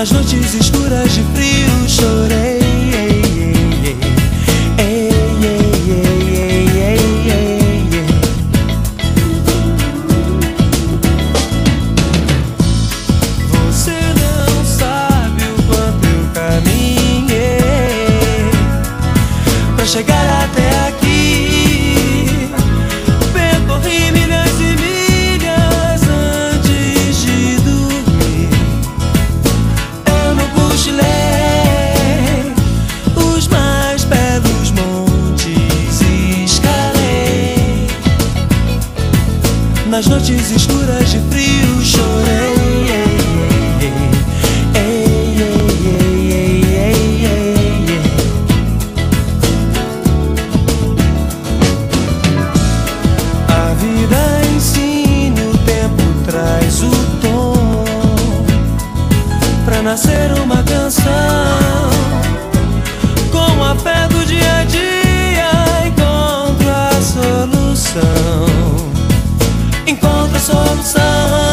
Nas noites escuras de frio chorei. Você não sabe o quanto eu caminhei pra chegar até aqui. Percorri milhas e milhas antes de dormir. Eu não cochilei, os mais belos montes escalei. Nas noites escuras de frio chorei. A vida ensina, o tempo traz o tom pra nascer uma canção. Com a fé do dia a dia encontro a solução. Encontro a solução.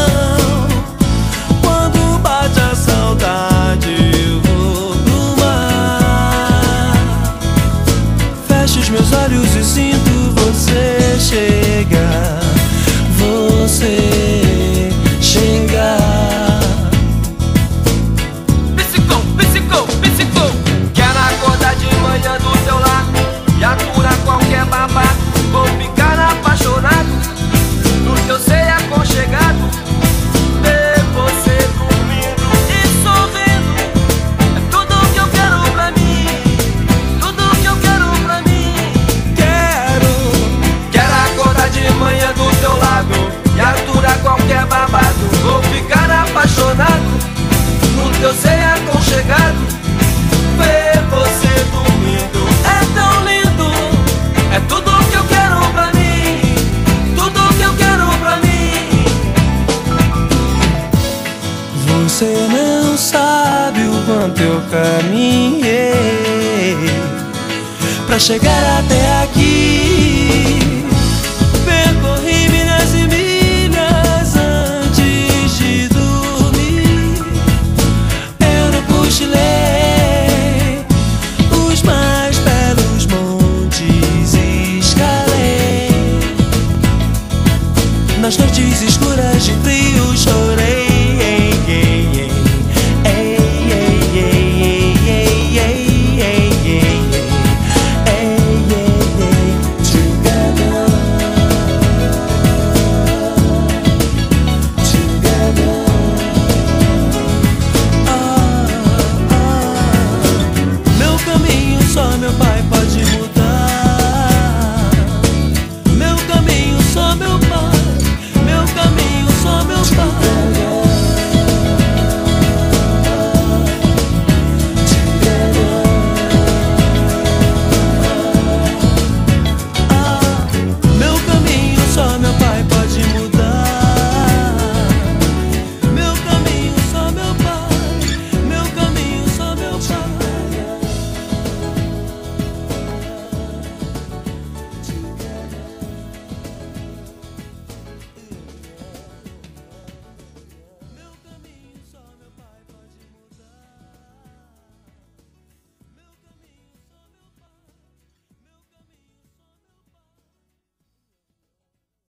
Quando bate a saudade eu vou pro mar. Fecho os meus olhos e sinto você chegar. Você chegar. Psicou, psicou, psicou. Quero acordar de manhã do teu lado e aturar qualquer babado. Vou ficar apaixonado no teu ser aconchegado. Ver você dormindo e sorrindo é tudo que eu quero pra mim. Tudo que eu quero pra mim. Quero acordar de manhã do teu lado e aturar qualquer babado. Vou ficar apaixonado no teu ser aconchegado. Ver você dormindo é tão lindo. É tudo que eu quero pra mim. Tudo que eu quero pra mim. Você não sabe o quanto eu caminhei pra chegar até aqui.